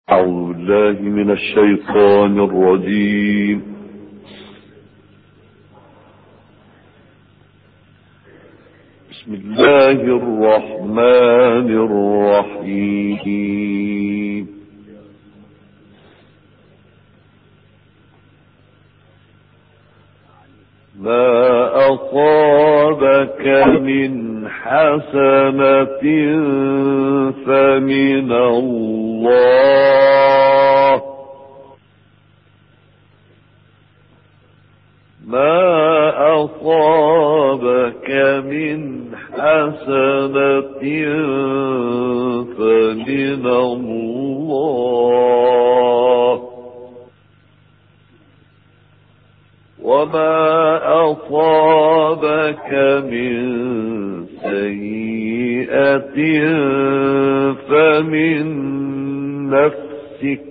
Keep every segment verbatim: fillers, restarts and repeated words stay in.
أعوذ بالله من الشيطان الرجيم. بسم الله الرحمن الرحيم. ما أصابك من حسنة فمن الله، ما أصابك من حسنة فمن الله، وما أصابك من سيئة فمن نفسك،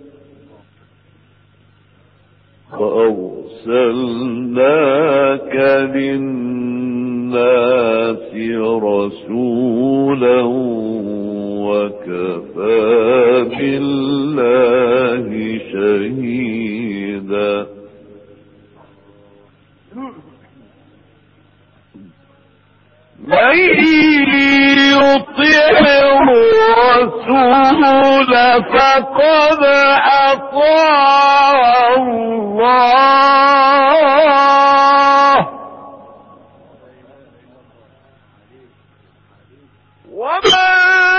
وأرسلناك للناس رسولا وكفى بالله شهيدا. من يطع الرسول فقد أطاع الله، ومن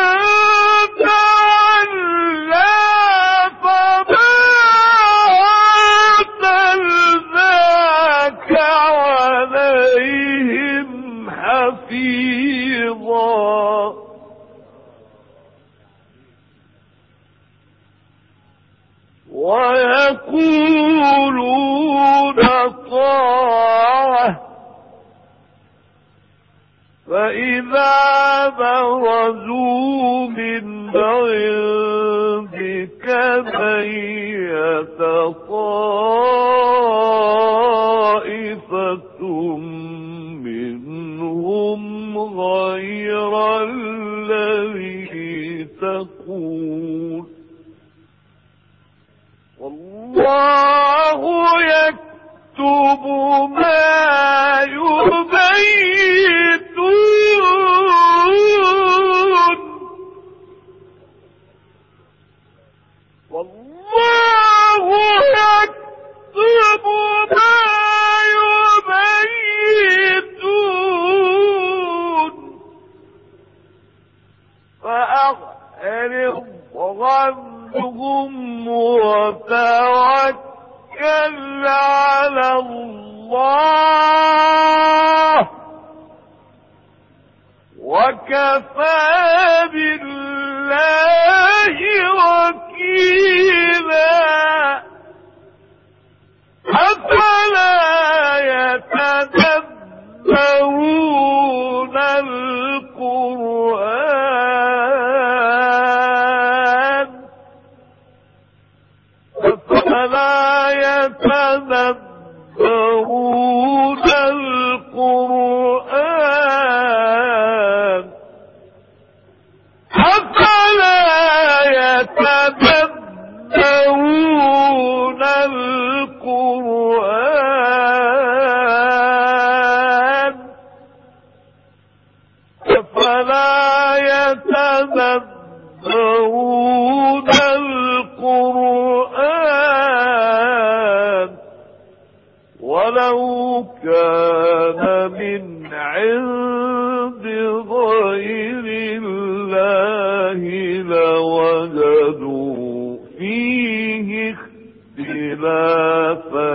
تولى فما أرسلناك عليهم حفيظا. ويقولون طاعة فإذا برزوا من عندك بيت طائفة منهم غير الذي تقول، والله يكتب ما يبيتون، والله يكتب ما يبيتون. فأعرض عنهم وتوكل على الله، وكفى بالله وكيلا. أفلا يتدبرون القرآن أفلا يتدبرون القرآن أفلا يتدبرون القرآن أفلا يتدبرون القرآن ولو كان من عند غير الله لوجدوا فيه اختلافا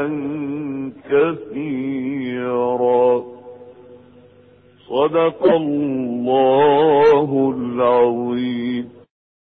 كثيرا. صدق الله العظيم.